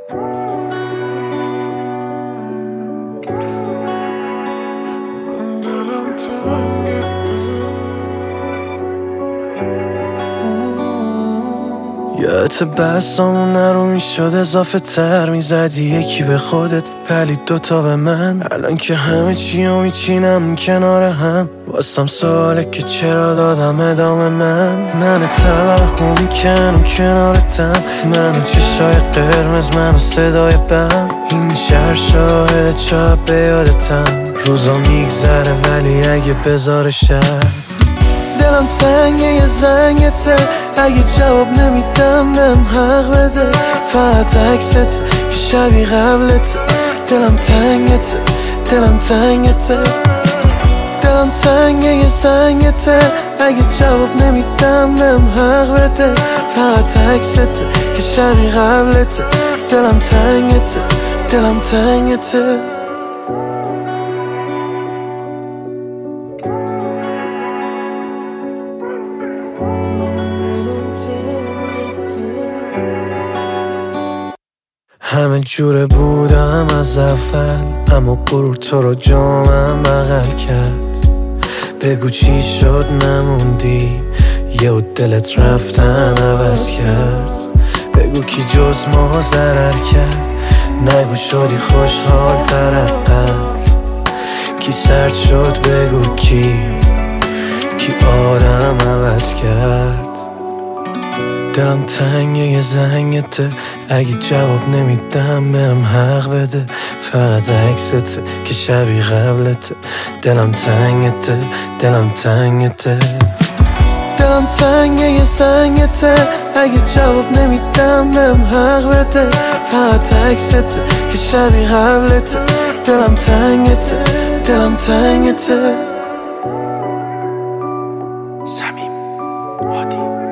یادت بستامون نرو میشد اضافه تر میزدی یکی به خودت پلید دوتا به من. الان که همه چی رو میچینم کنار هم واسم سواله که چرا دادم ادامه من توهم میکنم کنارتم، منو چشای قرمز، منو صدای بم. این شهر شاهد شب به یادتم، روزا میگذره ولی اگه بذاره شب. دلم تنگه یه زنگته، اگه جواب نمیدم بهم حق بده. فقط عکست که شبیه قبلت. دلم تنگته، دلم تنگته، دلم تنگه یه زنگته، اگه جواب نمیدم بهم حق بده. فقط عکست که شبیه قبلت. دلم تنگته، دلم تنگته. همه جوره بودم از اول، اما غرور تو رو جامم بغل کرد. بگو چی شد نموندی، یه دلت رفتن عوض کرد. بگو کی جز ما ضرر کرد، نگو شدی خوشحال تر از قبل. کی سرد شد بگو کی آدم عوض کرد. دلم تنگه یه زنگته، اگه جواب نمیدم بهم حق بده. فقط عکسته که شبیه قبلته. دلم تنگته، دلم تنگته، دلم تنگه یه زنگته، اگه جواب نمیدم بهم حق بده. فقط عکسته که شبیه قبلته. دلم تنگته، دلم تنگته. صمیم هادی